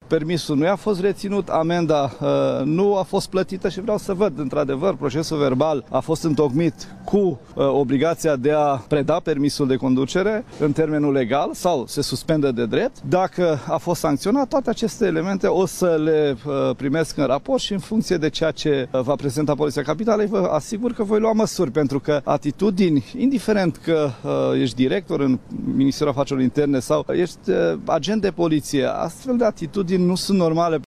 permisul nu i-a fost reținut, amenda nu a fost plătită și vreau să văd, într-adevăr, procesul verbal a fost întocmit cu obligația de a preda permisul de conducere în termenul legal sau se suspendă de drept. Dacă a fost sancționat, toate aceste elemente o să le primesc în raport și în funcție de ceea ce va prezenta Poliția Capitalei, vă asigur că voi lua măsuri, pentru că atitudini, indiferent că ești director în Ministerul Afacerilor Interne sau ești agent de poliție, astfel de atitudini nu sunt normale.